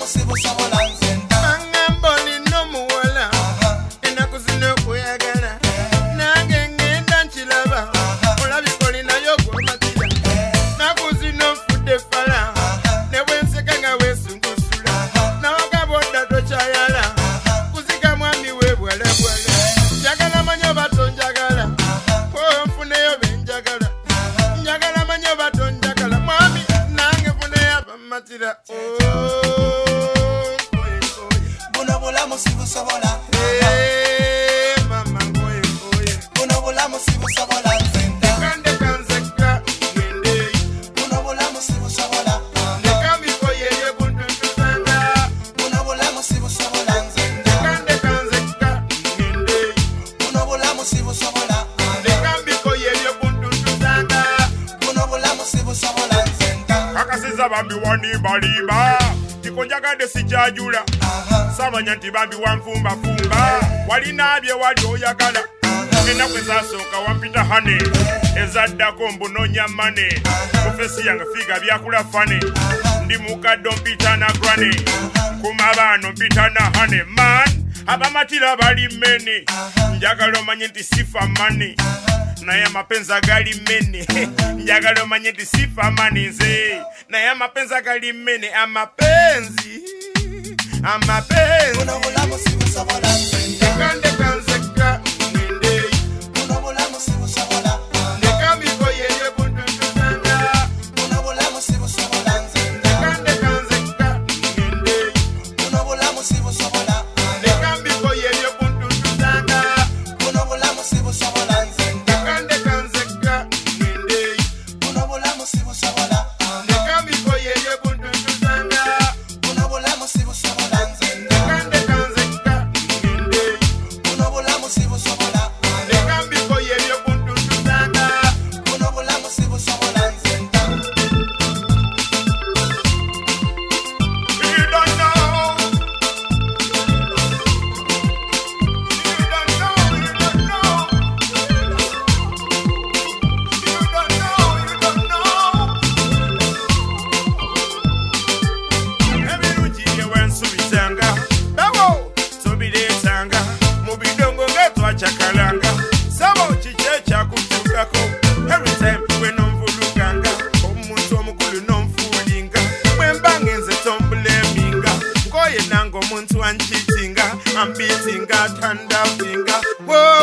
Nyanti babi wanfumba fumba walina bye wali oyagala ena kwezasoka wampita hane ezadda kombo nonya mane ofesi yanga figa byakula fane ndi mukaddo mpita na granny kumabano mpita na hane man abamatira bali mene njagala omanye nti sifa mane naye amapenza gali mene njagala omanye nti sifa mane nze naye amapenza gali mene amapenzi una volamos si vos volamos de canseca mende una volamos si vos volamos de cambio coye yo punto tanga una volamos si vos volamos de canseca mende una volamos si vos volamos de cambio coye yo punto tanga una volamos si vos volamos de canseca mende una volamos si vos volamos de cambio coye yo punto tanga una volamos si vos chakalanga sabo chiche cha kutukako every time when on vuluganga omuntu omukulu nomfulinga mwembangenze tombleminga koye nango omuntu anchitinga ambitinga tanda finga